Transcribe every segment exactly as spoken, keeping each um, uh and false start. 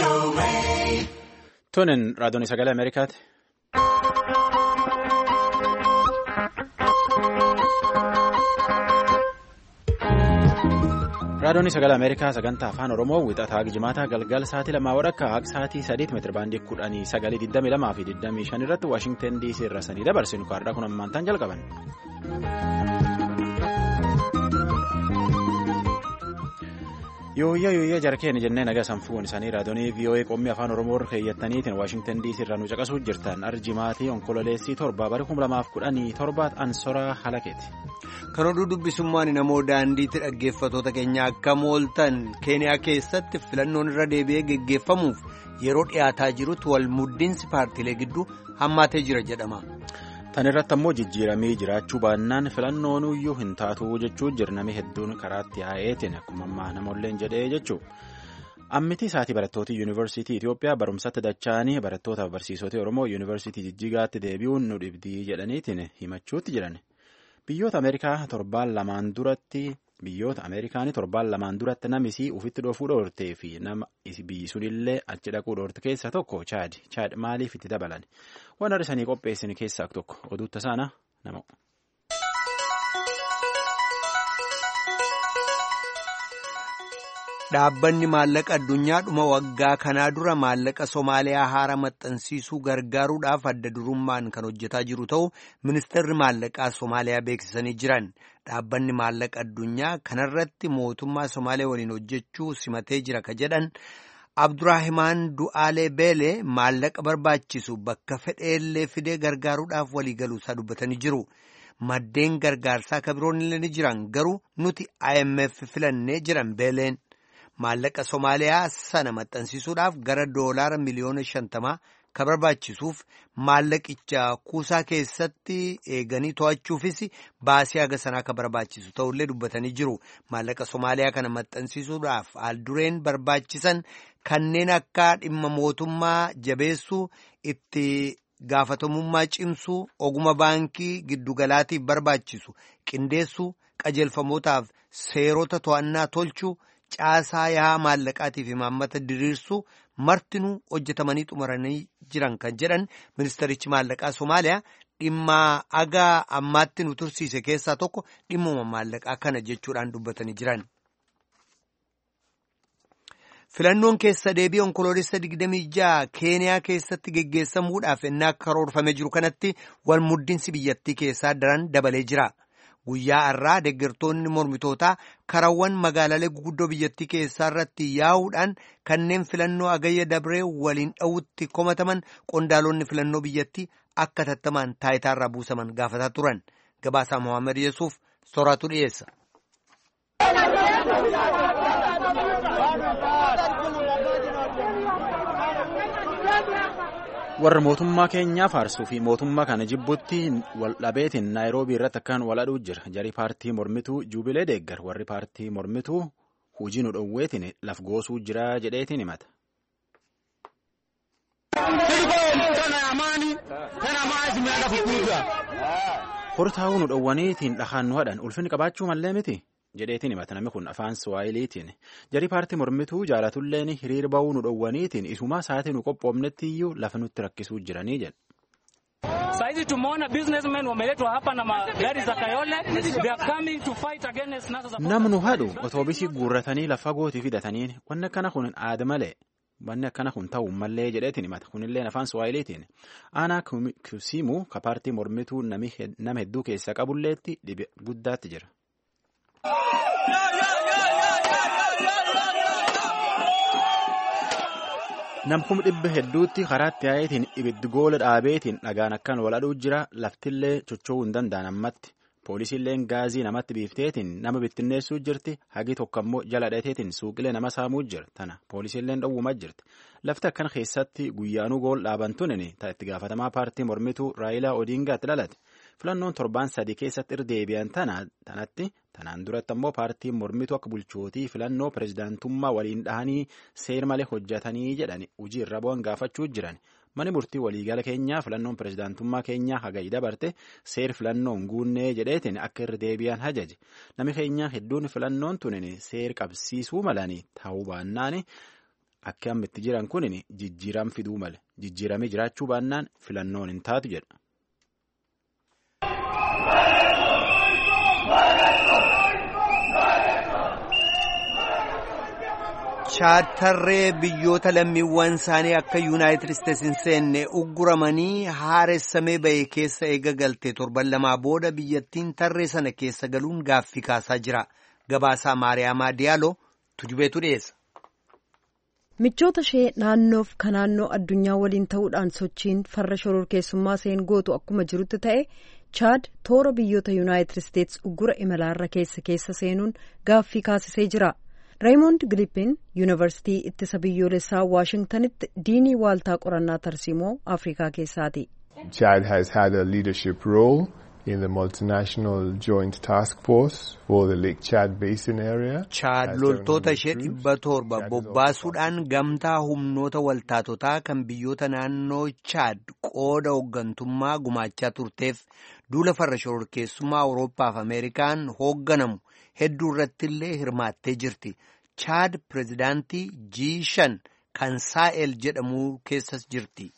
Tunin raadiyoon sagalee Ameerikaati. Raadiyoon sagalee Ameerikaa sagantaa afaan Oromoo wixataa Gijimaataa galgal sa'aatii lamaa walakkaa hanga sa'aatii sadiitti meetira baandii kudhanii sagalii digdamii lamaa fi digdamii shan irratti Waashingtan D C irraa sanii dabarsinu kaardhaa kun ammaantaan jalqaban. Yooyyaa yooyyaa jarkeen jennee nagaa sanfuun isaanii raadiyoonii V O A qommii afaan Oromoo irra keeyyattaniitiin Waashingtan D C irraa nu caqasuu jirtan arjimaatii onkololeessii torba bara kuma lamaaf kudhanii torbaat ansoraa halakeeti. Kan oduu dubbisummaan namoo daandiitti dhaggeeffatoota keenya akka mooltan Keeniyaa keessatti filannoon irra deebi'ee geggeeffamuuf yeroo dhiyaataa jirutti wal muddinsi paartiilee gidduu hammaatee jira jedhama. Tan irratti ammoo jijjiiramee jiraachuu baannaan filannoon iyyuu hin taatu jechuu jirnami hedduun karaatti yaa'eetiin akkuma ammaa namoolleen jedhee jechuu. Ammitii isaatii barattoota yuunivarsiitii Itoophiyaa barumsatti dacha'anii barattootaaf barsiisota Oromoo yuunivarsiitii Jijjigaatti deebi'uun nu dhibdii jedhaniitiin himachuutti jiran. Biyyoota Ameerikaa torbaan lamaan duratti biyyoota Ameerikaanii torbaan lamaan duratti namisii ufitti dhoofuu dhoortee fi nama biyyi sunillee achi dhaquu dhoorte keessaa tokko Chaad. Chaad maaliif itti dabalan? Waan har'isanii qopheessin keessaa tokko oduu tasaana nama. Dhaabbanni maallaqa addunyaa dhuma waggaa kanaa dura maallaqa Somaaliyaa haara maxxansiisuu gargaaruudhaaf adda durummaan kan hojjetaa jiru ta'uu ministeerri maallaqaa Somaaliyaa beeksisanii jiran. Dhaabbanni maallaqa addunyaa kanarratti mootummaa Somaaliyaa waliin hojjechuu simatee jira ka jedhan Abduraahimaan Du'aalee Beelee maallaqa barbaachisu bakka fedheellee fidee gargaaruudhaaf waliigaluu isaa dubbatanii jiru. Maddeen gargaarsaa kabiroon ni jiran garuu nuti I M F filannee jiran Beeleen. Maallaqa Somaaliyaa sana maxxansiisuudhaaf gara doolaara miliyoona shantamaa kan barbaachisuuf maallaqicha kuusaa keessatti eeganii to'achuufis baasii haga sanaa kan barbaachisu ta'ullee dubbatanii jiru. Maallaqa Somaaliyaa kana maxxansiisuudhaaf haaldureen barbaachisan kanneen akka dhimma mootummaa jabeessuu, itti gaafatamummaa cimsuu, oguma baankii giddugalaatiif barbaachisu qindeessuu, qajeelfamootaaf seerota to'annaa tolchuu. Caasaa yaa'aa maallaqaatiif imaammata diriirsuu martinuu hojjetamanii xumuranii jiran kan jedhan ministerichi maallaqaa Somaaliyaa dhimma agaa ammaatti nu tursiise keessaa tokko dhimmuma maallaqaa kana jechuudhaan dubbatanii jiran. Filannoon keessa deebii onkoloolessa digdamii ja'a Keeniyaa keessatti geggeessamuudhaaf ennaa karoorfamee jiru kanatti wal muddinsi biyyattii keessaa daran dabalee jira. Guyyaa har'aa deeggartoonni mormitootaa karawwan magaalaalee guguddoo biyyattii keessaa irratti yaa'uudhaan kanneen filannoo agayya dabree waliin dha'utti komataman qondaalonni filannoo biyyattii akka tattamaan taayitaarraa buusaman gaafataa turan. Gabaasaa Mohaammed Yesuuf soraatu dhiyeessa. Warra mootummaa keenyaa faarsuu fi mootummaa kana jibbutti wal dhabeetiin Naayiroobii irratti akkaan wal aduu jira. Jarii paartii mormituu Juubilee deeggar warri paartii mormituu hujii nu dhowweetiin laf goosuu jira jedheetiin himata. Hortaa'uu nu dhowwaniitiin dhahaan nu hadhan ulfinni qabaachuu mallee miti. jedheetiin himata namni kun afaan Suwaayiliitiin jarii paartii mormituu jaalatulleen hiriir ba'uu nu dhowwaniitiin isumaa sa'aatii nu qophoomnetti iyyuu lafa nutti rakkisuu jiranii jedha. Saizi tumeona businessmen wameletwa hapa na magari za Kayole, they are coming to fight against NASA. Namnu hadhu otoobisii guurratanii lafa gootii fidatanii wanni akkana kun aada malee wanni akkana kun ta'uu mallee jedheetiin himata kunillee afaan Suwaayiliitiin aanaa Kusiimuu ka paartii mormituu nama hedduu keessa qabulleetti dhibe guddaatti jira. Namkum dhibba hedduutti karaatti yaa'eetiin ibiddi goola dhaabeetiin dhagaan akkaan wal aduu jira laftillee chocho'uu hin danda'an ammatti poolisiilleen gaazii namatti biifteetiin nama bittinneessuu jirti hagi tokko ammoo jala dhateetiin suuqilee nama saamuu jira tana poolisiilleen dhowwumaa jirti lafti akkana keessatti guyyaanuu gool dhaaban tunin itti gaafatamaa paartii mormituu Raayilaa Odiingaatti dhalate filannoon torbaan sadii keessatti irra deebi'an tanatti tanaan duratti ammoo paartiin mormituu akka bulchootii filannoo pirezidaantummaa waliin dhahanii seer malee hojjetanii jedhani hojii irra bu'an gaafachuu jiran mani murtii waliigala keenyaa filannoon pirezidaantummaa keenyaa hagayi dabarte seer filannoon guunnee jedheetiin akka irra deebi'an hajaje nami keenyaa hedduun filannoon tunin seer qabsiisuu malanii ta'uu baannaan akka amma itti jiran kun jijjiiram fiduu male jijjiiramee jiraachuu baannaan filannoon hin taatu jedha. Chaad tarree biyyoota lammiiwwan isaanii akka yuunaayitid isteetsi hin seenne ugguramanii haaressamee ba'e keessa eega galtee torban lamaa booda biyyattiin tarree sana keessa galuun gaaffii kaasaa jira. Gabaasaa Maariyaamaa Diyaaloo tujubeetu dhiyeessa. Michoota ishee naannoof ka naannoo addunyaa waliin ta'uudhaan sochiin farra shororkeessummaa isheen gootu akkuma jirutti ta'e Chaad toora biyyoota yuunaayitid isteetsi uggura imalaarra keessa keessa seenuun gaaffii kaasisee jira. Raymond Gilipin yuunivarsiitii ittisa biyyoolessaa Waashingtanitti diinii waaltaa qorannaa tarsiimoo Afrikaa keessaati. Chad has had a leadership role in the multinational joint task force for the Lake Chad Basin area. Chad loltoota ishee dhibba torba bobbaasuudhaan gamtaa humnoota waltaatotaa kan biyyoota naannoo Chad qooda hooggantummaa gumaachaa turteef duula farra shororkeessummaa Awurooppaa fi Ameerikaan hoogganamu hedduu irratti illee hirmaattee jirti. Chad pirezidaantii G shan kan Saa'el jedhamu keessas jirti.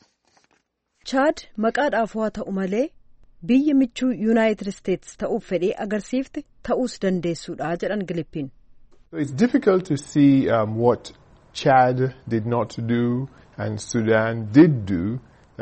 Chad maqaadhaaf waa ta'u malee biyya michuu yuunaayitid isteetsi ta'uuf fedhee agarsiifte ta'uus dandeessuudha jedhan Gilippiin. It's difficult to see um, what Chad did not do and Sudan did do.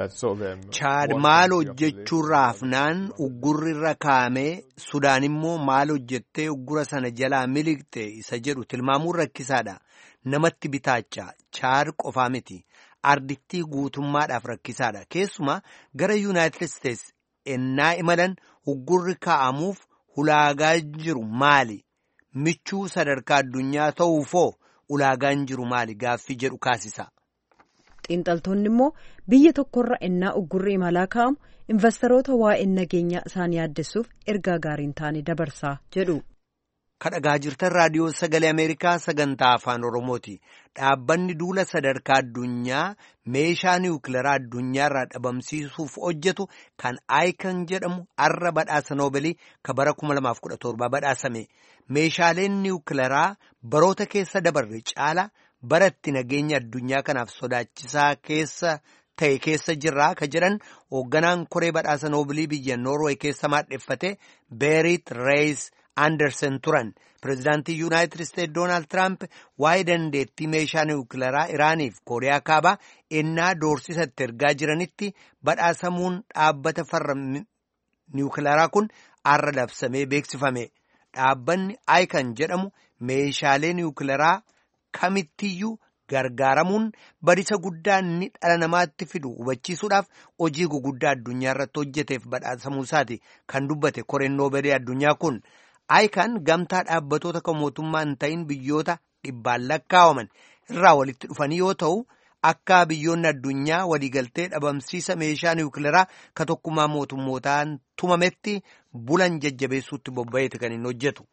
Chaad maal hojjechuurraa hafnaan uggurrirra kaa'amee Sudaan immoo maal hojjettee uggura sana jalaa miliqxe isa jedhu tilmaamuun rakkisaadha. Namatti bitaacha Chaad qofaa miti. Ardittii guutummaadhaaf rakkisaadha. Keessumaa gara yuunaayitid isteetsi ennaa imalan uggurri kaa'amuuf ulaagaa jiru maali? Michuu sadarkaa addunyaa ta'uufoo ulaagaan jiru maali? Gaaffii jedhu kaasisa. Xiinxaltoonni immoo biyya tokkorra ennaa uggurri imalaa kaa'amu investoroota waa'een nageenyaa isaan yaaddessuuf ergaa gaariin taane dabarsaa jedhu. Kadhagaa jirtan raadiyoo sagalee Ameerikaa sagantaa afaan Oromooti. Dhaabbanni duula sadarkaa addunyaa meeshaa niwukileeraa addunyaarraa dhabamsiisuuf hojjetu kan Icahn jedhamu arra badhaasa Noobeelii ka bara kuma lamaaf kudha torba badhaasame. Meeshaaleen niwukileeraa baroota keessa dabarre caala baratti nageenya addunyaa kanaaf sodaachisaa keessa ta'e keessa jirraa ka jedhan hoogganaan koree badhaasa Noobeelii biyya Noorweey keessa maadheffate Berit Reis Anderson turan. Pireezidaantii Yuunaayitid Isteetsi Doonaald Tiraamp waa'ee dandeettii meeshaa niwukileeraa Iraaniif Kooriyaa Kaabaa ennaa doorsisatti ergaa jiranitti badhaasamuun dhaabbata farra niwukileeraa kun arra labsamee beeksifame. Dhaabbanni Icahn jedhamu meeshaalee niwukileeraa kamittiyyuu gargaaramuun badisa guddaa inni dhala namaatti fidu hubachiisuudhaaf hojii guguddaa addunyaa irratti hojjeteef badhaasamuu isaati kan dubbate koreen Noobeelii addunyaa kun. Icahn gamtaa dhaabbatoota kan mootummaa hin ta'in biyyoota dhibbaan lakkaawaman irraa walitti dhufanii yoo ta'u akka biyyoonni addunyaa waliigaltee dhabamsiisa meeshaa niwukileeraa ka tokkummaa mootummootaan tumametti bulan jajjabeessuutti bobba'eeti kan hin hojjetu.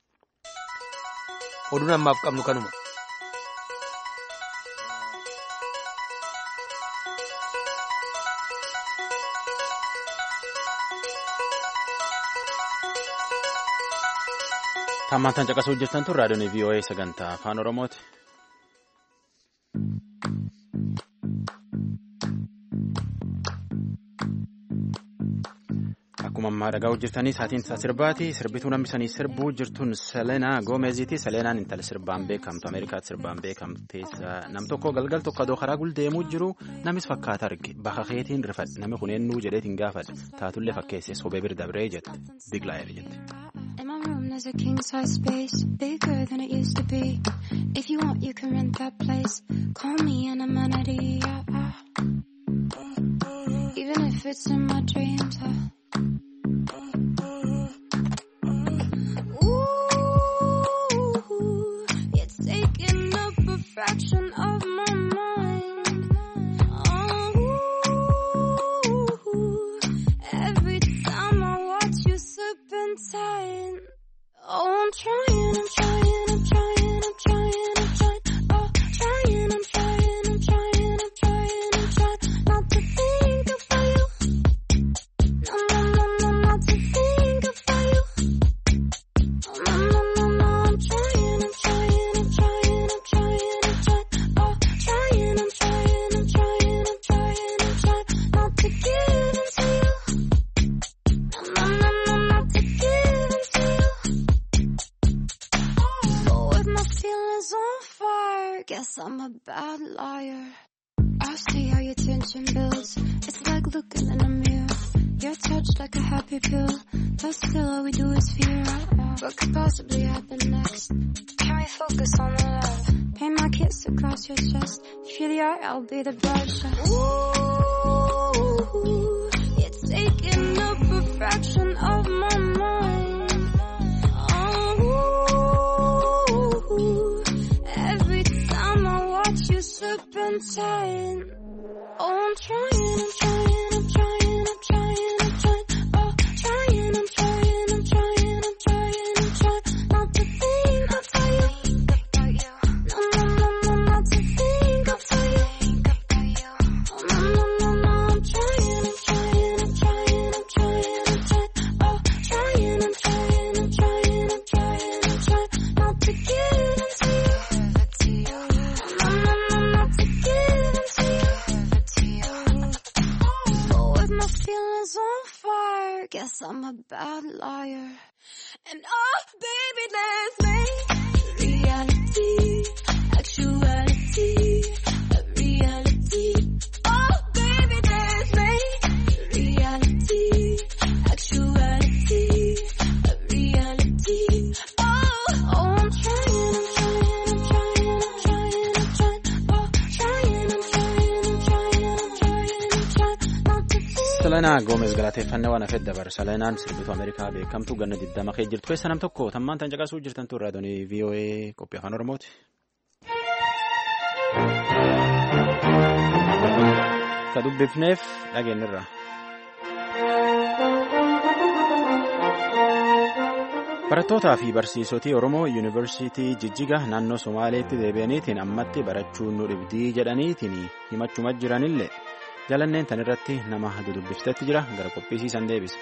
Oduun ammaaf qabnu kanuma. Tammantaan caqasuu jirtan tun raadiyoon V O A sagantaa afaan Oromooti. Akkuma ammaa dhagaa hojjetanii saatiin isaa sirbaati. Sirbituu namni sanii sirbuu jirtuun Seleenaa Goomeziiti. Seleenaan intala sirbaan beekamtu Ameerikaatti sirbaan beekamte nam tokko galgal tokko adoo karaa guldeemuu jiru namis fakkaata arge bakka keetiin rifadhe namni kun eenyuu jedheetiin gaafadhe taatullee fakkeesse sobee bira dabree jette Biglaayir jette. There's a king-size space, bigger than it used to be. If you want, you can rent that place. Call me an amenity, yeah, yeah. Even if it's in my dreams, yeah. Ooh, it's taking up a fraction of my mind. Oh, every time I watch you serpentine. Oh, I'm trying, I'm trying, I'm trying, I'm trying, I'm trying. Oh, trying, I'm trying, I'm trying, I'm trying, I'm trying not to think about you. No, no, no, no, not to think about you. Oh, no, no, no, no, I'm trying, I'm trying, I'm trying, I'm trying, I'm trying. Oh, guess I'm a bad liar. I see how your tension builds. It's like looking in a mirror. You're touched like a happy pill, but still all we do is fear. What could possibly happen next? Can we focus on the love? Paint my kiss across your chest. Feel the art, I'll be the broadcast. Ooh, you're taking up a fraction of my mind. Oh, every time I watch you serpentine. Oh, I'm trying, I'm trying, I'm trying, I'm trying, I'm trying. Oh, trying, I'm trying, I'm trying, I'm trying, I'm trying. Not to think of you. No, no, no, no, not to think of you. Oh, no, no, no, no, I'm trying, I'm trying, I'm trying, I'm trying, I'm trying. Oh, trying, I'm trying, I'm trying, I'm trying, I'm trying. Not to give into you. No, no, no, not to give into you. But with my feelings on fire, guess I'm a bad liar. And oh, baby, let's make reality, actuality, a reality. Oh, baby, let's make reality, actuality, a reality. Oh, oh, I'm trying, I'm trying, I'm trying, I'm trying, I'm trying. Oh, trying, I'm trying, I'm trying, I'm trying, I'm trying. Not to think. Selena Gomez galateeffannaa waan hafedda bar Selenaan sirbituu Ameerikaa beekamtuu ganna digdama kee jirtu keessa nam tokko tammaan tan caqasuu jirtan turre raadiyoo V O A qophii afaan Oromooti. Ka dubbifneef dhageenyirra. Barattootaa fi barsiisotii Oromoo Yuunivarsiitii Jijjiga naannoo Somaaleetti deebi'aniitiin ammatti barachuun nu dhibdii jedhaniitiin himachuma jiranillee jalanneen tan irratti nama dudubbiftetti jira gara qophiisiisan deebisa.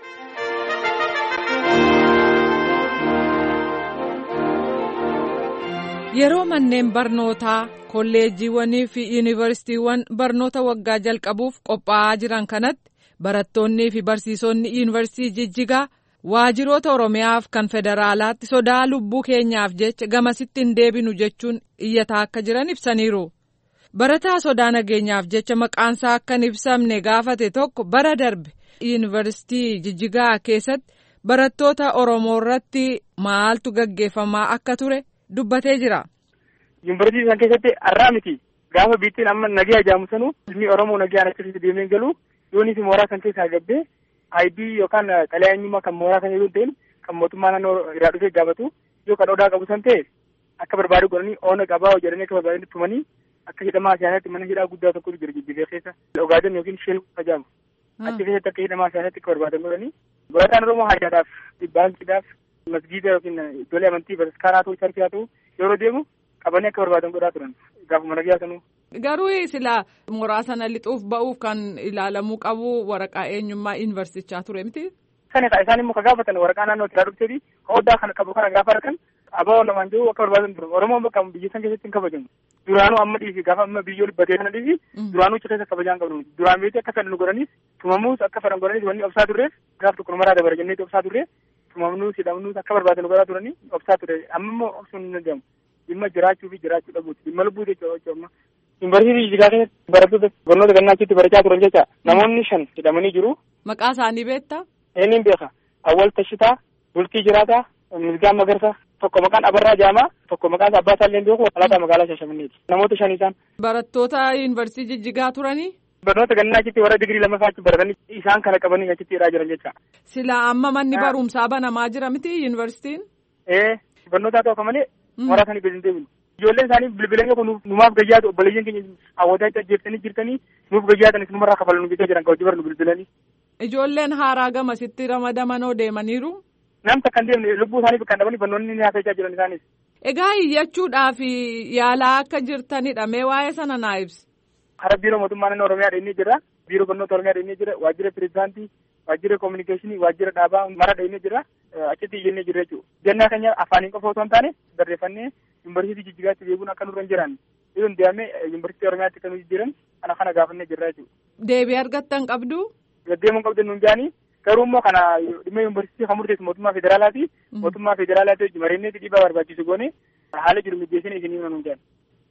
Yeroo manneen barnootaa, kolleejjiiwwanii fi yuunivarsiitiiwwan barnoota waggaa jalqabuuf qophaa'aa jiran kanatti barattoonnii fi barsiisonni yuunivarsiitii Jijjigaa waajiroota Oromiyaaf kan federaalaatti sodaa lubbuu keenyaaf jecha gamasitti hin deebinu jechuun iyyataa akka jiran ibsaniiru. Barataa sodaa nageenyaaf jecha maqaansaa akka hin ibsamne gaafate tokko bara darbe yuunivarsiitii Jijjigaa keessatti barattoota Oromoo irratti maaltu gaggeeffamaa akka ture dubbatee jira. Yuunivarsiitii isaan keessatti har'aa miti gaafa biittiin amma nagaa ajaamu sanuu ilmi Oromoo nagaa achitti deemee galu yoonis mooraa kan keessaa gabbee I D yookaan xalayaa eenyummaa kan mooraa kan jedhu ta'in kan mootummaa naannoo irraa dhufee gaafatu yoo kan odaa qabu san ta'e akka barbaadu godhanii oona qabaa jedhanii akka barbaadanii tumanii akka hidhamaa siyaasatti mana hidhaa guddaa tokko jira Jijjigaa keessa Ogaaden yookiin Sheel ajaamu achi keessatti akka hidhamaa siyaasatti akka barbaadan godhanii barataan Oromoo haajaadhaaf dhibbaansidhaaf masgiida yookiin iddoolee amantii bataskaaraa ta'uu charkii haa ta'u yeroo deemu qabanii akka barbaadan godhaa turan gaafuma nagaa sanuu. Garuu sila mooraa sana lixuuf ba'uuf kan ilaalamuu qabu waraqaa eenyummaa yuunivarsiitichaa ture miti. Sani isaan immoo ka gaafatan waraqaa naannoo irraa dhufteeti hoddaa kana qabu kana gaafa argan abaa lamaan jiru akka barbaadan ture Oromoon bakka biyya san keessatti hin kabajamu. Duraanuu amma dhiisi gaafa amma biyyoo dhibbatee sana dhiisi duraanuu achi keessa kabajaan qabnu duraan beekte akka fedhan godhanis tumamuus akka fedhan godhanis wanni obsaa turreef gaaf tokko maraa dabara jenneeti obsaa turre tumamnuus hidhamnuus akka barbaadan godhaa turanii obsaa ture amma immoo obsuun hin danda'amu dhimma jiraachuu fi jiraachuu dhabuuti dhimma lubbuu jechuudha amma. Yuunivarsiitii Jijjigaa keessatti barattoota barnoota gannaa achitti barachaa turan jecha namoonni shan hidhamanii jiru. Maqaa isaanii beektaa? Eenyuun beeka. Awwal Tashitaa, Bultii Jiraataa, Misgaan Magarsaa, tokko maqaan Abarraa Jaamaa, tokko maqaan Abbaa Saalleen beeku, Alaataa magaalaa Shaashamanneeti. Namoota shan isaan. Barattoota yuunivarsiitii Jijjigaa turanii? Barnoota gannaa achitti warra digirii lammaffaa achi baratanii isaan kana qabanii achitti hidhaa jiran jecha. Sila amma manni barumsaa banamaa jira miti yuunivarsiitiin? Ee barnoota haa ta'u malee mooraa sanii beeksisanii deeminu. Ijoolleen isaanii bilbilanii kun numaaf gayyaatu obboleeyyiin keenya hawwataa ajjeeftanii jirtanii nuuf gayyaatanis numarraa kafalan jechaa jiran kabajii barnu bilbilanii. Ijoolleen haaraa gamasitti ramadamanoo deemaniiru. Namta kan deemne lubbuu isaanii kan dhabanii barnoonni ni haasa'aa jiran isaanis. Egaa iyyachuudhaaf yaalaa akka jirtanidha mee waa'ee sana naa ibsi. Hara biiroo mootummaa naannoo Oromiyaa dheenyee jira. Biiroo barnoota Oromiyaa dheenyee jira. Waajjira pirezidaantii, waajjira kominikeeshinii, waajjira dhaabaa mara dheenyee jira. Achitti iyyannee jira jechuudha. Jannaa keenya afaaniin qofa otoo hin taane barreeffannee yuunivarsiitii Jijjigaatti beekuun akka nurra hin jiran. Yoo deemee yuunivarsiitii Oromiyaatti kan jiran kana kana gaafannee jirra jechuudha. Deebii argattan qabdu? Deemuun qabdan nuun jaanii garuu immoo kana dhimma yuunivarsiitii kan murteessu mootummaa federaalaati. Mootummaa federaalaatti mareenneetti dhiibbaa barbaachisu goone haala jiru mijeessine isinii nuun jaani.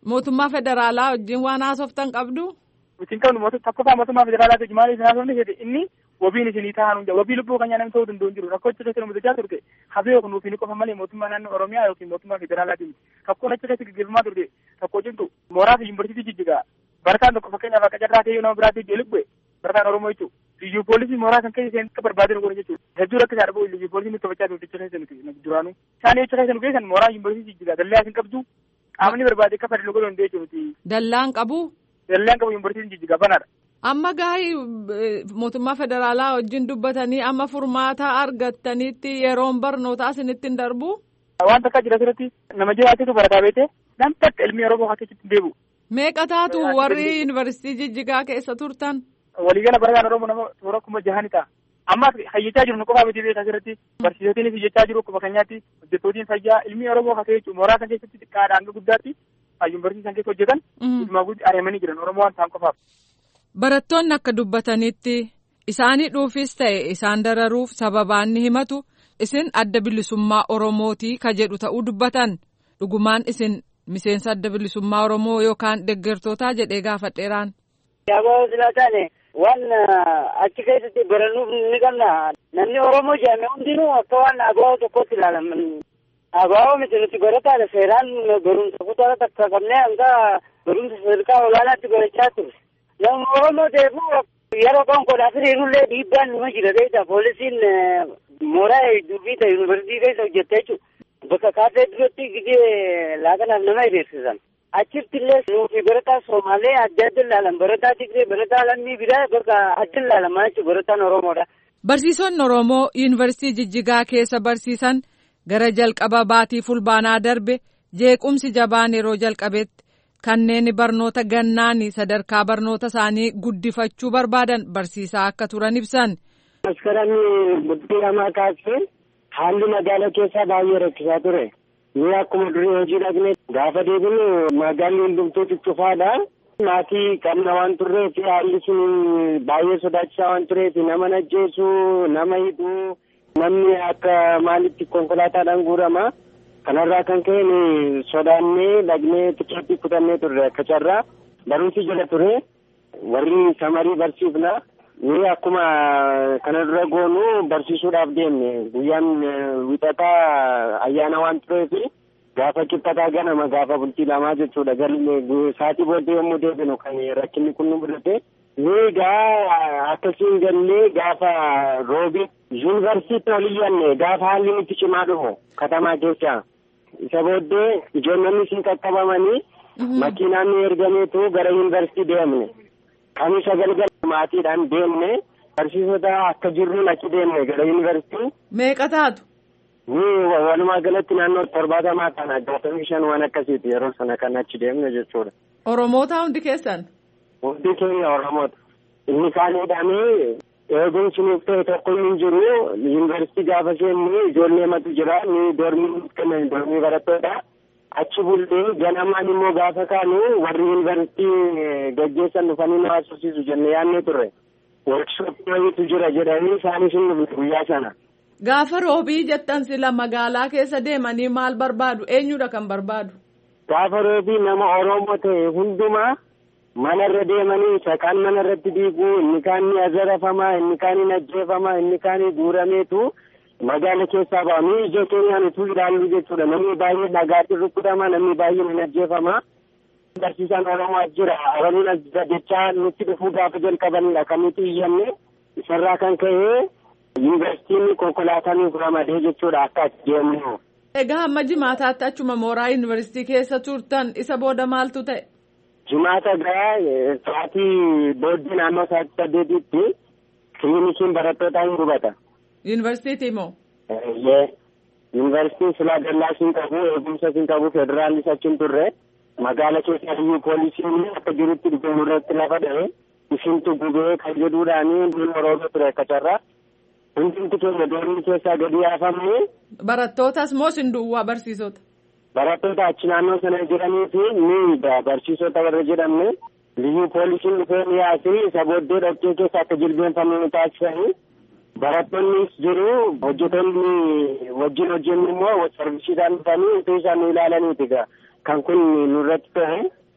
Mootummaa federaalaa wajjin waan haasoftan qabdu? Isin qabnu mootummaa tokkoffaa mootummaa federaalaa ta'e maaliif haasofne jedhe inni wabiin isinii taa'an hunda wabii lubbuu kan nyaaname ta'uu danda'u jiru rakkoo achi keessa mudachaa turte hafee yookiin nuuf hin qofa malee mootummaa naannoo Oromiyaa yookiin mootummaa federaalaatiin rakkoon achi keessa gaggeeffamaa turte rakkoo jirtu mooraa fi yuunivarsiitii Jijjigaa barataan tokko fakkeenyaaf akka carraa ta'ee nama biraatti ijee lubbe barataan Oromoo jechuudha. Liyyuu poolisii mooraa kan keessa isheen akka barbaadeen godhe jechuudha. Hedduu rakkisaa dhabuu liyyuu poolisiin nutti taphachaa turte achi keessa nuti duraanuu. Isaan achi keessa nu geessan mooraa yuunivarsiitii Jijjigaa dallaa isin qabdu qaamni barbaade akka fadhi godhu hundee jechuudha. Dallaan qabu? Dallaan qabu yuunivarsiitiin Jijjigaa banaadha. Amma gaa'ii mootummaa federaalaa wajjin dubbatanii amma furmaata argattanitti yeroon barnootaa isinitti hin darbu? Waan takka jira asirratti nama jiraatetu barataa beete nam takka ilmi Oromoo akka keessatti deebi'u. Meeqa taatu warri yuunivarsiitii Jijjigaa keessa turtan? Waliigala barataan Oromoo nama toora kuma jahani ta'a. Amma hayyachaa jiru nu qofaa miti beeka asirratti barsiisotiinis hayyachaa jiru akkuma keenyaatti hojjettootiin fayyaa ilmi Oromoo akka jechuun mooraa kan keessatti xiqqaadha hanga guddaatti yuunivarsiitii san keessa hojjetan ilmaa guddi ari'amanii jiran Oromoo waan ta'an qofaaf. Barattoonni akka dubbatanitti isaanii dhuufis ta'e isaan dararuuf sababaan ni himatu isin adda bilisummaa Oromootii ka jedhu ta'uu dubbatan dhugumaan isin miseensa adda bilisummaa Oromoo yookaan deeggartootaa jedhee gaafadheeraan. Yaaboo silaa taane waan achi keessatti barannuuf ni qabna namni Oromoo jedhame hundinuu akka waan abaa'oo tokkotti ilaalaman abaa'oo miti nuti barataadha seeraan barumsa kutaa takka qabnee hanga barumsa sadarkaa olaanaatti barachaa turre. Namni Oromoo deebi'u yeroo konkolaataa firiirullee dhiibbaan nima jira ta'edha. Poolisiin mooraa hedduu fi ta'e yuunivarsiitii keessa hojjetta jechuudha. Bakka kaasee duratti gidee laaqanaaf nama hiriirsisan. Achitti illee nuufi barataa Somaalee adda adda ilaalan barataa Tigree barataa lammii biraa bakka adda ilaalamaa jechuudha barataan Oromoodha. Barsiisonni Oromoo yuunivarsiitii Jijjigaa keessa barsiisan gara jalqaba baatii fulbaanaa darbe jeequmsi jabaan yeroo jalqabetti. Kanneen barnoota gannaanii sadarkaa barnoota isaanii guddifachuu barbaadan barsiisaa akka turan ibsan. Maskaranii bultii lamaa kaasee haalli magaalaa keessaa baay'ee rakkisaa ture. Ni akkuma durii hojii dhaqnee gaafa deebinu magaalli hundumtuu cufaadha. Maatii qabna waan turreef haalli sun baay'ee sodaachisaa waan tureef nama ajjeesu nama hidhuu namni akka maalitti konkolaataadhaan guurama. Kanarraa kan ka'e sodaannee dhaqnee tikeettii kutannee turre akka carraa barumsi jala ture warri samarii barsiifna ni akkuma kana dura goonu barsiisuudhaaf deemne guyyaan wixataa ayyaana waan tureef gaafa qixxataa ganama gaafa bultii lamaa jechuudha galme saatii booddee yommuu deebinu kan rakkinni kun nu mudate ni gaa akkasiin gallee gaafa roobi yuunivarsiitii oliyyanne gaafa haalli nutti cimaa dhufu katamaa keessaa. Isa booddee ijoollonni siin qaqqabamanii makiinaan ni ergameetu gara yuunivarsiitii deemne. Kamisa galgala maatiidhaan deemne barsiisota akka jirru naqi deemne gara yuunivarsiitii. Meeqa taatu? Ni walumaa galatti naannoo torbaatamaa kana jaatamii shan waan akkasiiti yeroo sana kan achi deemne jechuudha. Oromoota hundi keessan? Hundi keenya Oromoota. Inni kaan hidhamee eegumsi nuuf ta'e tokko hin jiru yuunivarsiitii gaafa seennu ijoollee matu jira ni dormii kennan dormii barattoota achi bultee ganamaan immoo gaafa kaanu warri yuunivarsiitii gaggeessan dhufanii nu haasofsiisu jennee yaadnee turre workshooppii wayiitu jira jedhanii isaanis hin dhufne guyyaa sana. Gaafa roobii jettan sila magaalaa keessa deemanii maal barbaadu eenyudha kan barbaadu? Gaafa roobii nama Oromoo ta'e hundumaa. Mana irra deemanii isa kaan mana irratti diiguu inni kaan ni azarafamaa inni kaan ni ajjeefamaa inni kaan ni guurameetu magaala keessaa ba'anii ija keenyaan utuu ilaallu jechuudha namni baay'ee dhagaatti rukutamaa namni baay'ee ni ajjeefamaa. Barsiisaan Oromoo as jira Oromoon as jira jechaa nutti dhufuu gaafa jalqabanidha kan nuti iyyanne isarraa kan ka'e yuunivarsiitiin konkolaataa nuuf ramadee jechuudha akka achi deemnu. Egaa hamma jimaataatti achuma mooraa yuunivarsiitii keessa turtan isa booda maaltu ta'e? Jimaata gaa sa'aatii booddee naannoo sa'aatii saddeetitti kiliinikiin barattootaa hin gubata. Yuunivarsiitii moo? Eeyyee. Yuunivarsiitiin silaa dallaa siin qabu eegumsa siin qabu federaalis achiin turre magaala keessaa iyyuu poolisiin akka jirutti dhufee irratti lafa dha'e isintu gubee kan jedhuudhaanii duun oromoo ture akka carraa hundumti keenya doorni keessaa gadi yaafamne. Barattootas moo sin duwwaa barsiisota? Barattoota achi naannoo sana jiranii fi ni barsiisota warra jedhamne liyyuu poolisiin dhufee ni yaasee isa booddee dhoqqee keessa akka jilbeenfamne nu taasisanii barattoonnis jiru hojjetoonni wajjin hojjennu immoo sarvisiidhaan dhufanii utuu isaan nu ilaalaniiti kan kun nurratti ta'e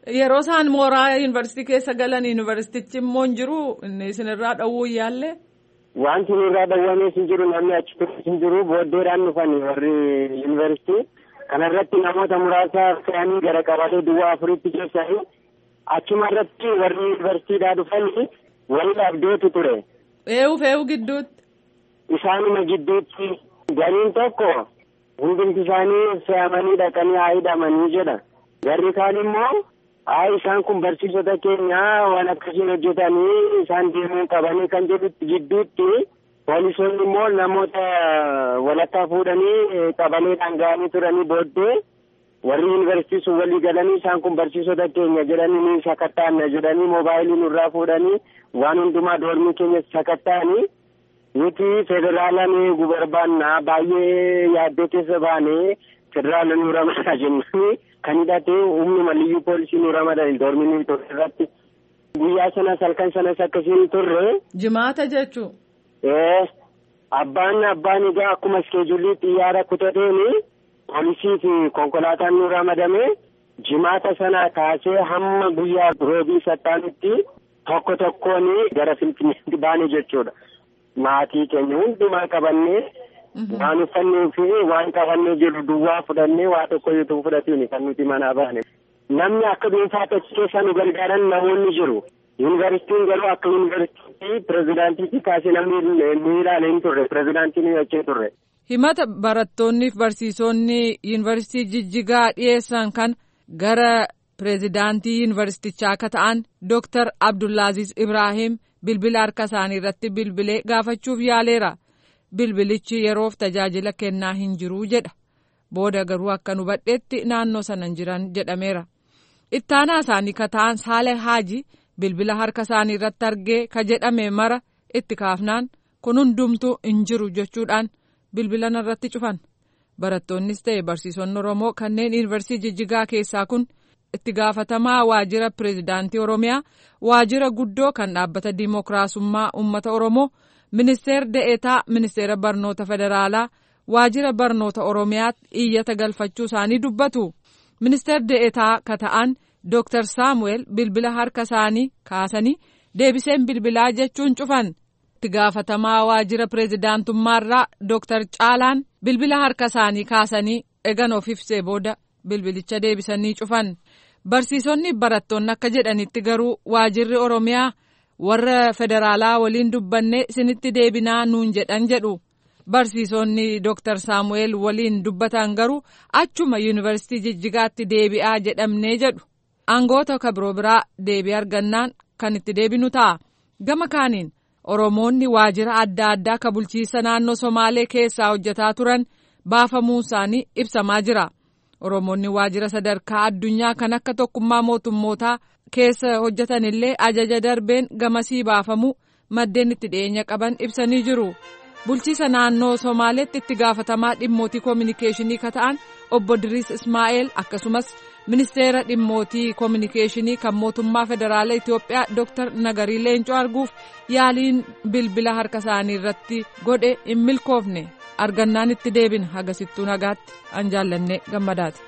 Yeroo isaan mooraa yuunivarsiitii keessa galan yuunivarsiitichi immoo hin jiru inni isinirraa dhowwuu yaalle. Wanti nurraa dhowwamees hin jiru namni achi turres hin jiru booddeedhaan dhufanii warri yuunivarsiitii kanarratti namoota muraasa fe'anii gara qabatee duwwaa afuritti geessanii achuma irratti warri yuunivarsiitiidhaa dhufanii wal dhabdeetu ture. Eewu fe'uu gidduutti. Isaanuma gidduutti gariin tokko hundumti isaanii fe'amanii dhaqanii haa hidhamanii jedha. Garri kaan immoo haa isaan kun barsiisota keenya waan akkasiin hojjetanii isaan deemuu qabanii kan jedhutti gidduutti poolisoonni immoo namoota walakkaa fuudhanii qabaleedhaan ga'anii turanii booddee warri yuunivarsiitii sun walii galanii isaan kun barsiisota keenya jedhanii ni sakattaanna jedhanii moobaayilii nurraa fuudhanii waan hundumaa doormii keenya sakattaanii nuti federaalaan eeguu barbaanna baay'ee yaaddoo keessa baanee federaala nu ramadaa jennanii kan hidhatee humni maliyyuu poolisii nu ramadan doormii turre irratti guyyaa sanas halkan sanas akkasiin turre. Jimaata jechuun. Ee abbaan abbaan egaa akkuma iskeejuulii xiyyaara kutateeni poolisii fi konkolaataan nu ramadame jimaata sana kaasee hamma guyyaa roobii sattaanutti tokko tokkoon gara Finfinneetti baane jechuudha. Maatii keenya hundumaa qabannee. Waan uffannee fi waan qabannee jiru duwwaa fudhannee waa tokko yoo fudhatiin kan nuti manaa baane. Namni akka dhuunfaatti achi keessa nu gargaaran namoonni jiru. Yuunivarsiitiin garuu akka yuunivarsiitii pirezidaantiitti kaasee namni nu ilaalee hin turre pirezidaantiin achii turre. Himata barattoonni fi barsiisonni yuunivarsiitii Jijjigaa dhiyeessan kan gara pirezidaantii yuunivarsiitichaa akka ta'an Dooktar Abdullaaziz Ibrahim bilbila harka isaanii irratti bilbilee gaafachuuf yaaleera. Bilbilichi yeroof tajaajila kennaa hin jiru jedha. Booda garuu akka nu hubadheetti naannoo sana hin jiran jedhameera. Ittaanaa isaanii ka ta'an Saalee Haaji bilbila harka isaanii irratti argee ka jedhame mara itti kaafnaan kun hundumtuu hin jiru jechuudhaan bilbila irratti cufan. Barattoonnis ta'e barsiisonni Oromoo kanneen yuunivarsiitii Jijjigaa keessaa kun itti gaafatamaa waajjira pireezidaantii Oromiyaa waajjira guddoo kan dhaabbata Dimookiraasummaa Uummata Oromoo. Ministeera De'eetaa Ministeera Barnoota Federaalaa waajjira barnoota Oromiyaatti iyyata galfachuu isaanii dubbatu. Ministeera De'eetaa ka ta'an Dooktar Saamu'eel bilbila harka isaanii kaasanii deebiseen bilbilaa jechuun cufan. Itti gaafatamaa waajjira pireezidaantummaarraa Dooktar Caalaan bilbila harka isaanii kaasanii egan of ibsee booda bilbilicha deebisanii cufan. Barsiisonni barattoonni akka jedhanitti garuu waajjirri Oromiyaa warra federaalaa waliin dubbanne isinitti deebinaa nuun jedhan jedhu. Barsiisonni Dooktar Saamu'eel waliin dubbatan garuu achuma yuunivarsiitii Jijjigaatti deebi'aa jedhamnee jedhu. Aangoota kabiroo biraa deebii argannaan kan itti deebinu ta'a. Gama kaaniin Oromoonni waajjira adda addaa ka bulchiinsa naannoo Somaalee keessaa hojjetaa turan baafamuu isaanii ibsamaa jira. Oromoonni waajjira sadarkaa addunyaa kan akka tokkummaa mootummootaa keessa hojjetan illee ajaja darbeen gamasii baafamuu maddeen itti dhiyeenya qaban ibsanii jiru. Bulchiinsa naannoo Somaaleetti itti gaafatamaa dhimmootii koominikeeshinii ka ta'an obbo Diriis Ismaa'eel akkasumas ministeera dhimmootii koominikeeshinii kan mootummaa federaalaa Itoophiyaa Dooktar Nagarii Leencoo arguuf yaaliin bilbila harka isaanii irratti godhe hin milkoofne. Argannaan itti deebina hagasittuu nagaatti an jaallanne gammadaati.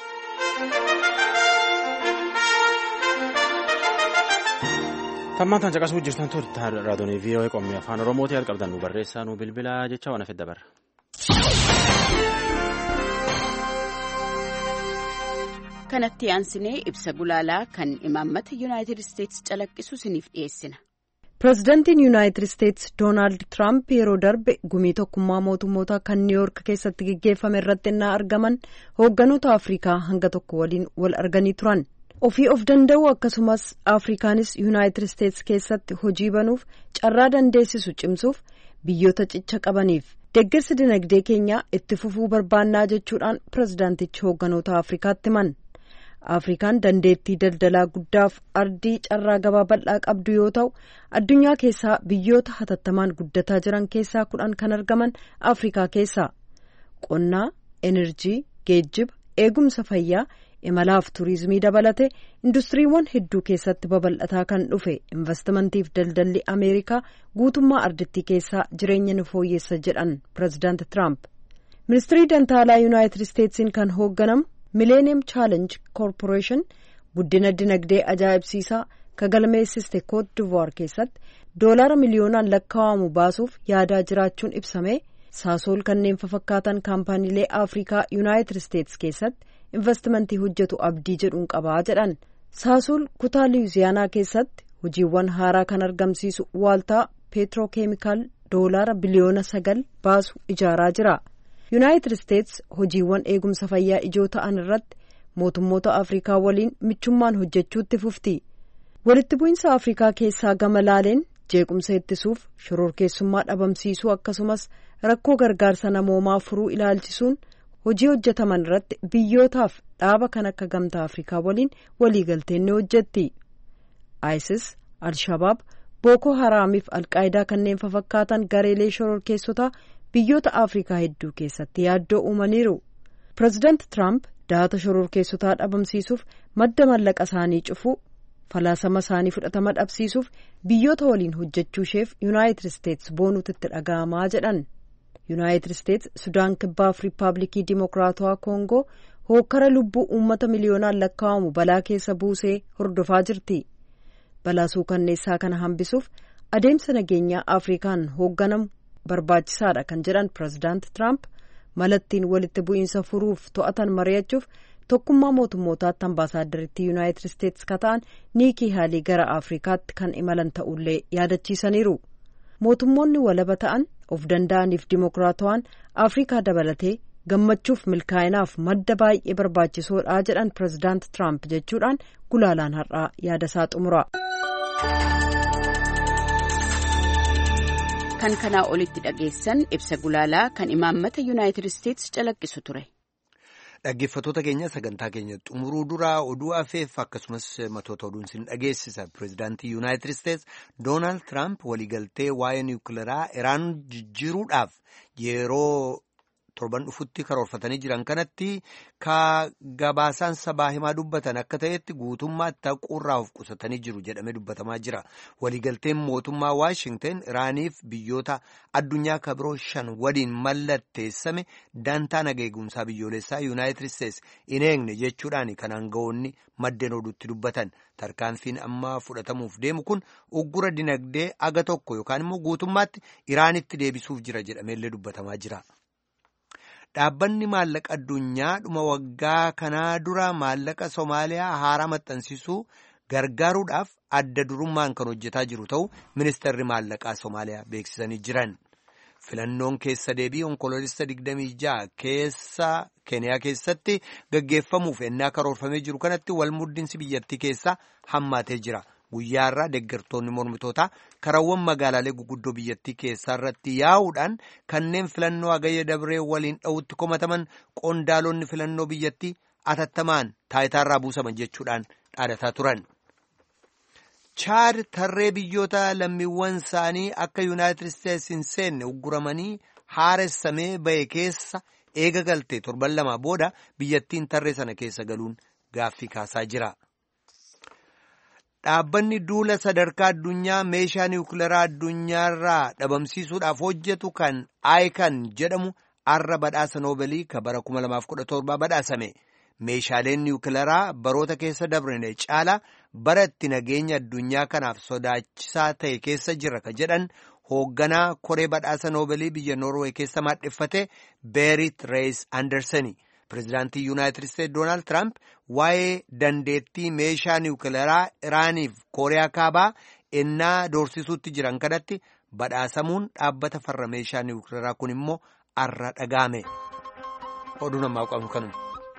Tammaan tan caqasuu jirtan turte raadiyoo V O A qophii afaan Oromooti jalqabdan nu barreessaa nu bilbilaa jecha waan afedda barra. Kanatti aansinee ibsa gulaalaa kan imaammata Yuunaayitid Isteetsi calaqqisu isiniif dhiyeessina. Pireezidaantiin Yuunaayitid Isteetsi Doonaald Tiraamp yeroo darbe gumii tokkummaa mootummoota kan Niiwuyoork keessatti gaggeeffame irratti innaa argaman hoogganoota Afrikaa hanga tokko waliin wal arganii turan. Ofii of danda'uu akkasumas Afrikaanis Yuunaayitid Isteetsi keessatti hojii banuuf carraa dandeessisu cimsuuf biyyoota cicha qabaniif deeggarsi dinagdee keenyaa itti fufuu barbaannaa jechuudhaan pireezidaantichi hoogganoota Afrikaatti himan. Afrikaan dandeettii daldalaa guddaaf ardii carraa gabaa bal'aa qabdu yoo ta'u addunyaa keessaa biyyoota hatattamaan guddataa jiran keessaa kudhan kan argaman Afrikaa keessaa qonnaa, enerjii, geejjiba, eegumsa fayyaa, imalaaf turizimii dabalate industiriiwwan hedduu keessatti babal'ataa kan dhufe investimantiif daldalli Ameerikaa guutummaa ardittii keessaa jireenya nu fooyyessa jedhan pireezidaanti Tiraamp. Ministirii Dantaalaa Yuunaayitid Isteetsiin kan hoogganamu Millennium Challenge Corporation guddina dinagdee ajaa'ibsiisaa ka galmeessiste Cote d'Ivoire keessatti doolaara miliyoonaan lakkaa'amu baasuuf yaadaa jiraachuun ibsame. Saasool kanneen fafakkaatan kaampaaniilee Afrikaa Yuunaayitid Isteetsi keessatti investimentii hojjetu abdii jedhuun qabaa jedhan. Saasool kutaa Luwiziyaanaa keessatti hojiiwwan haaraa kan argamsiisu waaltaa peetirookeemikaal doolaara biliyoona sagal baasu ijaaraa jira. Yuunaayitid Isteetsi hojiiwwan eegumsa fayyaa ijoo ta'an irratti mootummoota Afrikaa waliin michummaan hojjechuutti fufti. Walitti bu'iinsa Afrikaa keessaa gama laaleen jeequmsa ittisuuf shororkeessummaa dhabamsiisuu akkasumas rakkoo gargaarsa namoomaa furuu ilaalchisuun hojii hojjetaman irratti biyyootaaf dhaaba kan akka gamtaa Afrikaa waliin waliigalteen ni hojjetti. ISIS, Al-Shabaab, Booko Haraamiif Al-Qaayidaa kanneen fafakkaatan gareelee shororkeessotaa biyyoota Afrikaa hedduu keessatti yaaddoo uumaniiru. Pireezidaanti Tiraamp dahata shororkeessotaa dhabamsiisuuf madda mallaqa isaanii cufuu falaasama isaanii fudhatama dhabsiisuuf biyyoota waliin hojjechuu isheef Yuunaayitid Isteetsi boonuutti itti dhaga'amaa jedhan. Yuunaayitid Isteetsi Sudaan Kibbaaf Riippaabilikii Dimokiraatawaa Koongoo hookkara lubbuu uummata miliyoonaan lakkaa'amu balaa keessa buusee hordofaa jirti. Balaa suukanneessaa kana hambisuuf adeemsa nageenyaa Afrikaan hoogganamu barbaachisaadha kan jedhan Pireezidaanti Tiraamp malattiin walitti bu'iinsa furuuf to'atan mari'achuuf tokkummaa mootummootaatti ambaasaaddaritti Yuunaayitid Isteetsi ka ta'an Niikii Haalii gara Afrikaatti kan imalan ta'ullee yaadachiisaniiru. Mootummoonni walaba ta'an of danda'aniif dimokiraatawaan Afrikaa dabalatee gammachuuf milkaa'inaaf madda baay'ee barbaachisoodha jedhan Pireezidaanti Tiraamp jechuudhaan gulaalaan har'aa yaadasaa xumura. Kan kanaa olitti dhageessan ibsa gulaalaa kan imaammata Yuunaayitid Isteetsi calaqqisu ture. Dhaggeeffattoota keenya sagantaa keenya xumuruu duraa oduu afeef akkasumas matoota oduun sin dhageessisa. Pireezidaantii Yuunaayitid Isteetsi Doonaald Tiraamp waliigaltee waa'ee niwukileeraa Iraan jijjiiruudhaaf yeroo torban dhufutti karoorfatanii jiran kanatti ka gabaasaan sabaa himaa dubbatan akka ta'etti guutummaatti taquurraa of qusatanii jiru jedhamee dubbatamaa jira. Waliigalteen mootummaa Waashingten Iraaniif biyyoota addunyaa kabiroo shan waliin mallatteessame dantaa nageegumsaa biyyoolessaa Yuunaayitid Isteetsi hin eegne jechuudhaan kan aangawoonni maddeen oduutti dubbatan. Tarkaanfiin amma fudhatamuuf deemu kun uggura dinagdee aga tokko yookaan immoo guutummaatti Iraanitti deebisuuf jira jedhameellee dubbatamaa jira. Dhaabbanni maallaqa addunyaa dhuma waggaa kanaa dura maallaqa Somaaliyaa haaraa maxxansiisuu gargaaruudhaaf adda durummaan kan hojjetaa jiru ta'uu ministeerri maallaqaa Somaaliyaa beeksisanii jiran. Filannoon keessa deebii onkoloolessa digdamii ja'a keessa Keeniyaa keessatti gaggeeffamuuf ennaa karoorfamee jiru kanatti walmuddinsi biyyattii keessaa hammaatee jira. Guyyaa irraa deeggartoonni mormitootaa karawwan magaalaalee guguddoo biyyattii keessaa irratti yaa'uudhaan kanneen filannoo hagayya dabree waliin dha'utti komataman qondaalonni filannoo biyyattii atattamaan taayitaarraa buusaman jechuudhaan dhaadataa turan. Chaad tarree biyyoota lammiiwwan isaanii akka Yuunaayitid Isteetsi hin seenne ugguramanii haaressamee bahe keessa eega galtee torban lama booda biyyattiin tarree sana keessa galuun gaaffii kaasaa jira. Dhaabbanni duula sadarkaa addunyaa meeshaa niwukileeraa addunyaarraa dhabamsiisuudhaaf hojjetu kan Aayikan jedhamu arra badhaasa noobeelii ka bara kuma lamaaf kudha torba badhaasame. Meeshaaleen niwukileeraa baroota keessa dabrine caalaa bara itti nageenya addunyaa kanaaf sodaachisaa ta'e keessa jira ka jedhan hoogganaa koree badhaasa noobeelii biyya Noorwee keessa maadheffate Beerit Rees Anderseni. Pireezidaantii Yuunaayitid Isteetsi Doonaald Tiraamp waa'ee dandeettii meeshaa niwukileeraa Iraaniif Kooriyaa Kaabaa ennaa doorsisuutti jiran kanatti badhaasamuun dhaabbata farra meeshaa niwukileeraa kun immoo arra dhagaame. Oduu namaa qabu kanuma.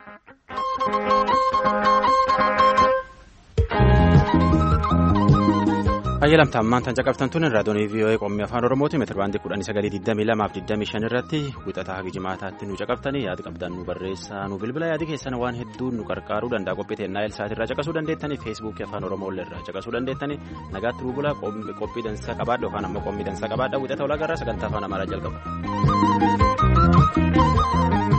Ayyalamtaan maantaan caqabtan tun raadiyoon V O A qommii afaan Oromooti meetira baandii kudhanii sagalii digdamii lamaaf digdamii shan irratti wixataa hagi jimaataatti nu caqabtanii yaada qabdan nu barreessaa nu bilbila yaadi keessan waan hedduu nu qarqaaruu danda'a qophii teennaa ilsaati irraa caqasuu dandeettanii feesbuukii afaan Oromoo irraa caqasuu dandeettanii nagaatti bulbula qophii dansaa qabaadha yookaan ammoo qophii dansaa qabaadha wixata ulaa garraa sagantaa afaan Amaaraa jalqaba.